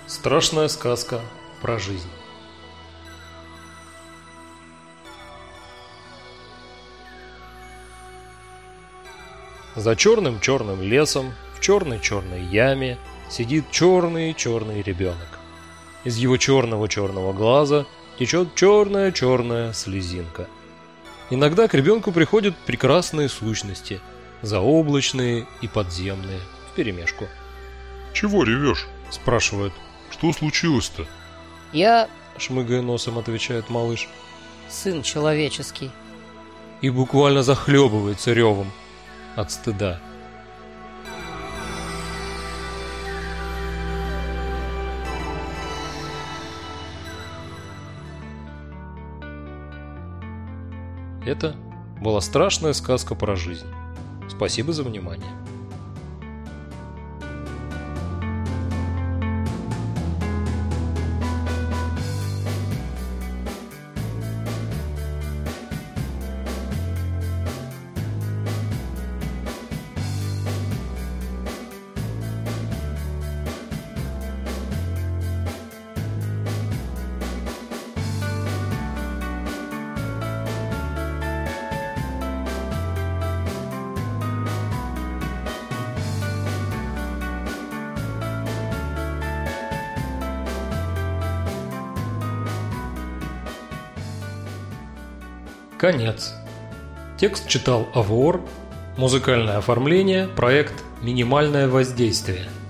Страшная сказка про жизнь. За черным-черным лесом, в черной-черной яме, сидит черный-черный ребенок. Из его черного-черного глаза течет черная-черная слезинка. Иногда к ребенку приходят прекрасные сущности, заоблачные и подземные, вперемешку. «Чего ревешь?» – спрашивают. «Что случилось-то?» Я – шмыгая носом, отвечает малыш. сын человеческий. И буквально захлебывается ревом от стыда. Это была страшная сказка про жизнь. Спасибо за внимание. Конец. Текст читал Авор. Музыкальное оформление. Проект «Минимальное воздействие».